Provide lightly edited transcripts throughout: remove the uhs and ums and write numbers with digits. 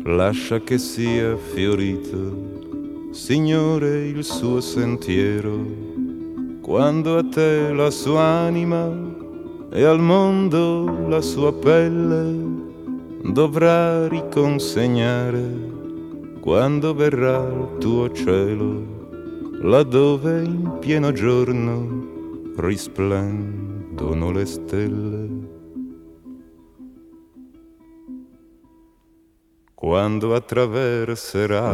lascia che sia fiorito, Signore, il suo sentiero, quando a te la sua anima e al mondo la sua pelle dovrà riconsegnare, quando verrà il tuo cielo, laddove in pieno giorno risplendono le stelle. Quando attraverserà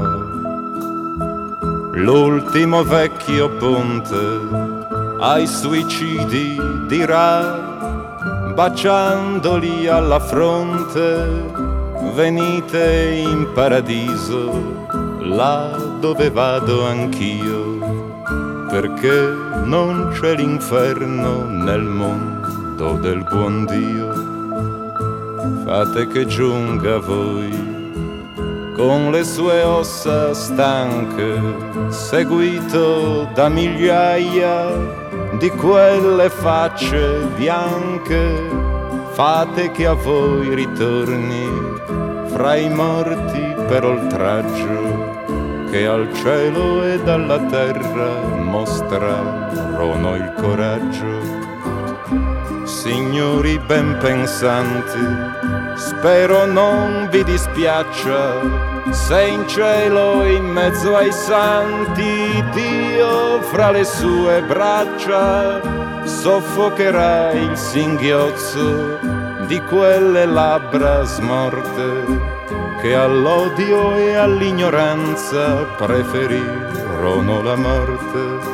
l'ultimo vecchio ponte, ai suicidi dirà, baciandoli alla fronte, venite in paradiso, là dove vado anch'io, perché non c'è l'inferno nel mondo del buon Dio. Fate che giunga a voi con le sue ossa stanche, seguito da migliaia di quelle facce bianche. Fate che a voi ritorni fra i morti per oltraggio, che al cielo ed alla terra mostrarono il coraggio. Signori ben pensanti, spero non vi dispiaccia se in cielo in mezzo ai santi Dio fra le sue braccia soffocherà il singhiozzo di quelle labbra smorte che all'odio e all'ignoranza preferirono la morte.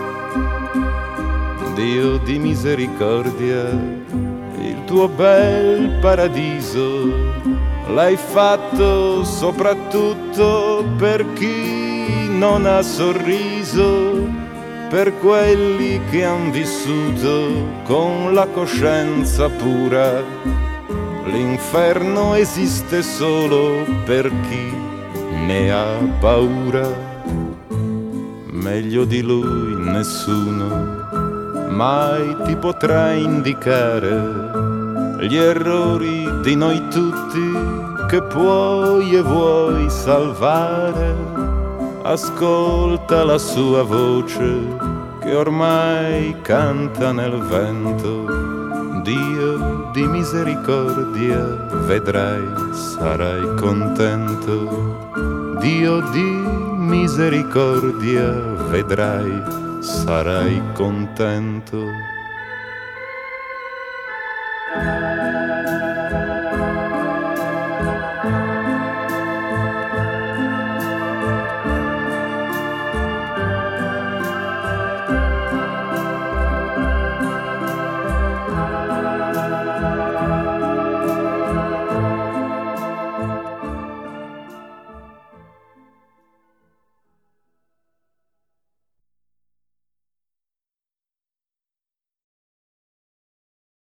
Dio di misericordia, il tuo bel paradiso l'hai fatto soprattutto per chi non ha sorriso, per quelli che han vissuto con la coscienza pura. L'inferno esiste solo per chi ne ha paura. Meglio di lui nessuno mai ti potrà indicare gli errori di noi tutti che puoi e vuoi salvare. Ascolta la sua voce che ormai canta nel vento. Dio di misericordia, vedrai, sarai contento. Dio di misericordia, vedrai, sarai contento.